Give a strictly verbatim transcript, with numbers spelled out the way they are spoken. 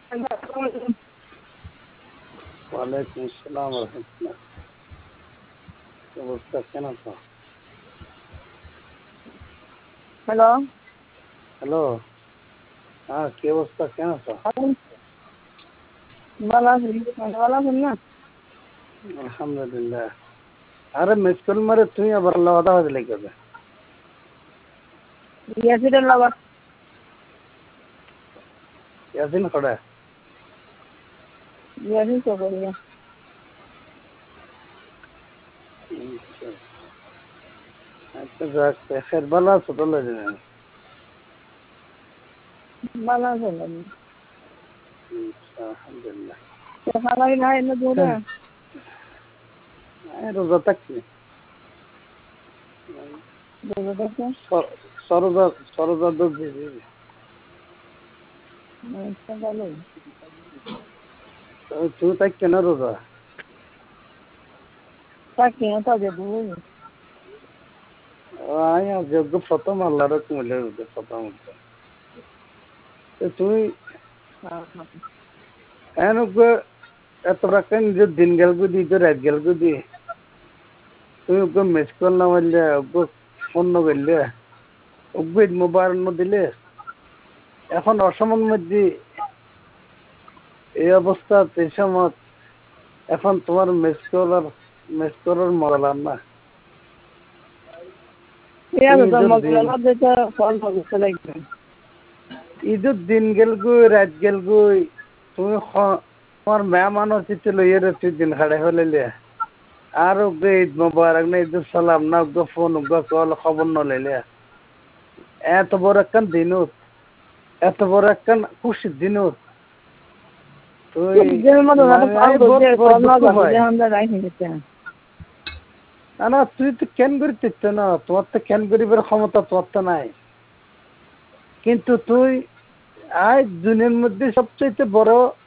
ওয়ালাইকুম আসসালাম ওয়া রাহমাতুল্লাহ। কি অবস্থা, কেন আছো? হ্যালো হ্যালো, হ্যাঁ কি অবস্থা, কেন আছো? ভালো আছি, ভালো আছেন না? আলহামদুলিল্লাহ। আরে মিস কল মারে তুই আবার আলাদা হয়ে গেলে কবে? ইয়াসিরের লাভার ইয়াসিন কড়া ইয়াসিন চকরিয়া আচ্ছা যাক, খের ভালো আছো তো? লই দিন ভালো আছেন আলহামদুলিল্লাহ। খালাই নাই এনে দূরে রোজা থাকছি। দূরে দেখে সরোজা সরোজা দুধ দিবি। ভালোই তুই থাকছে না রোজা? থাকি না তাদের দূরে আয় যোগ্য প্রথম আল্লাহর কুমিলে প্রথম। তুই এন এত রাখা নিজের দিন গেল গুদি তো রাত গেল গুদি তুমি ওকে মিস কল না মারলে ওকে ফোন না করলে ওকে মোবাইল না দিলে এখন অসময়ের মধ্যে এই অবস্থা এই সময় এখন তোমার মিস কল আর মিস করার মরালাম না। ঈদের দিন গেল গুই রাত গেল গুই তুমি তোমার মেহমান অতিথি লইয়ে তুই দিন খাড়ে হলে আর ওকে ঈদ মোবারক না ঈদ সালাম না ওকে ফোন ওকে কল খবর নলাইলে এত বড় একখান দিনত এত বড় একখান খুশির দিনত তুই না তুই তো কেন করি তিকতে না, তোমার তো কেন করিবার ক্ষমতা তোমার তো নাই। কিন্তু তুই আজ দুনিয়ার মধ্যে সবচেয়ে বড়